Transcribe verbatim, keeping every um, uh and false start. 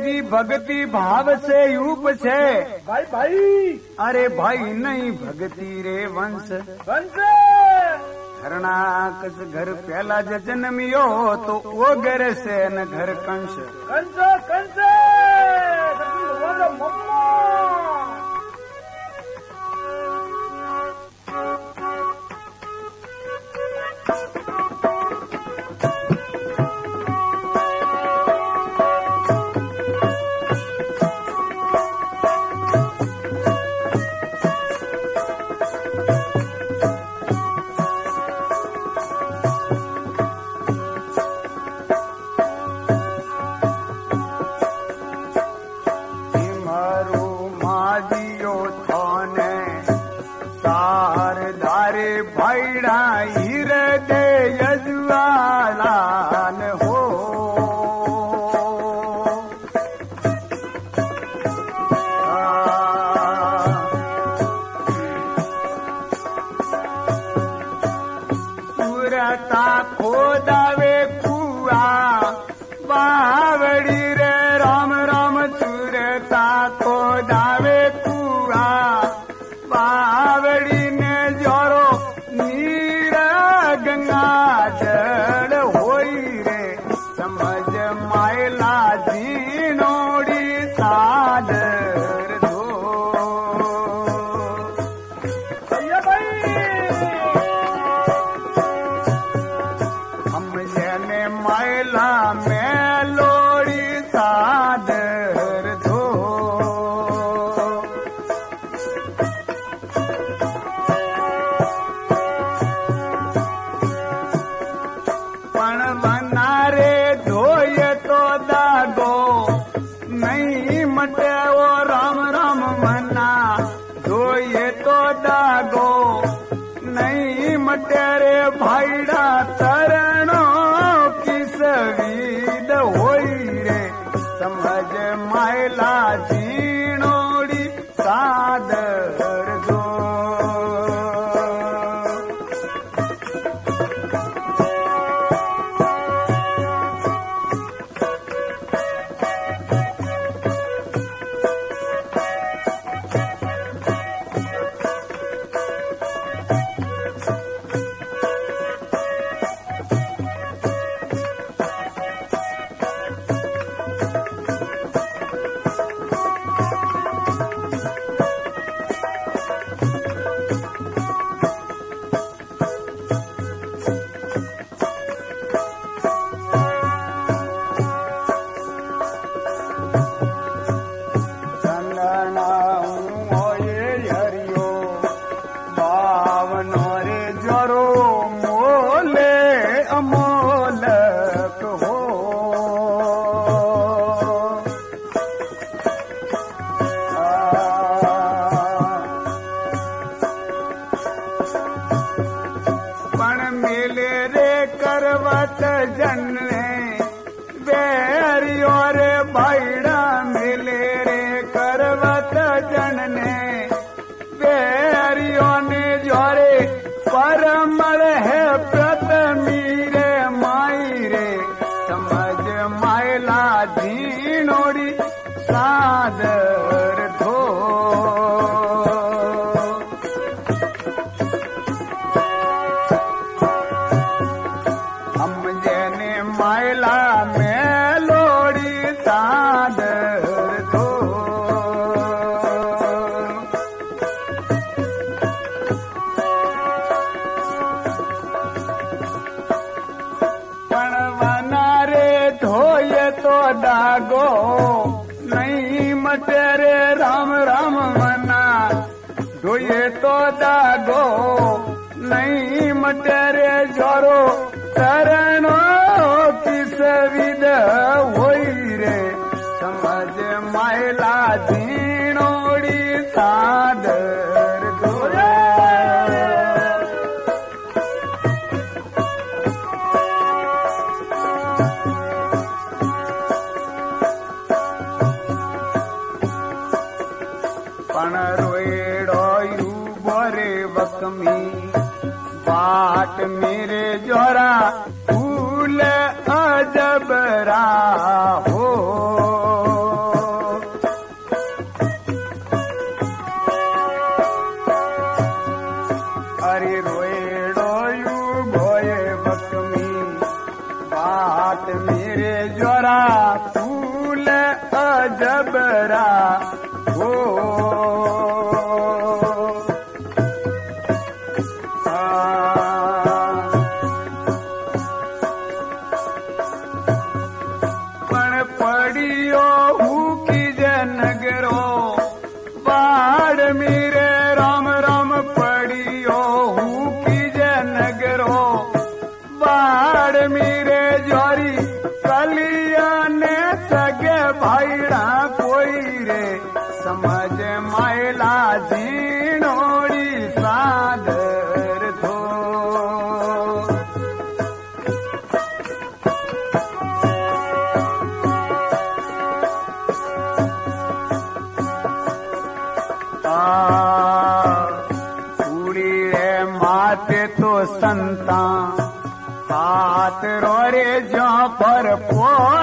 जी भक्ति भाव से यूप छे भाई भाई अरे भाई नहीं भक्ति रे वंश वंश हरणाकस घर पहला ज जन्मियो तो वो घर से न घर कंस कंस कंस भगवान मम्मा खोदावे कुआ बावड़ी रे राम राम चूरता खोदावे कुआ बावड़ी ने जोरो नीर गंगा जड़ होई रे समझ मायला जीनोड़ी सादर दो भैया भाई मायला में लोड़ी सादर दो पण बनारे धोए तो दागो नहीं मटे वो राम राम मना धोए तो दागो नहीं मटे रे भाईड़ा तरणो सवीद होई रे समझ मायला जीनोड़ी सादर दो करवत जन्ने बेरियो रे भाईड़ा मिले रे करवत जनने बेरियो ने जोरे परमल है प्रथमी रे माई रे समझ मायला जीनोड़ी सादर धो मायला में लोड़ी सादर दो पणवना रे धोए तो दागो नहीं मटे रे राम राम मना धोए तो दागो नहीं मटे रे जोरो तरणो सविद होई रे समझ मायला जीनोड़ी सादर दो पण रोएड़ो यू बोरे बकमी बाट मेरे जोरा फूल अजबरा हो डबरा हो पण पड़ियो हूँ की जनगरो बाढ़ मेरे राम राम पड़ियो हूँ की जनगरो बाढ़ मेरे जोरी कलिया ने सगे भाईड़ा कोई रे समझ मायला जीणोड़ी सादर थो पूरी रे माते तो संता हाथ रोरे जो पर पो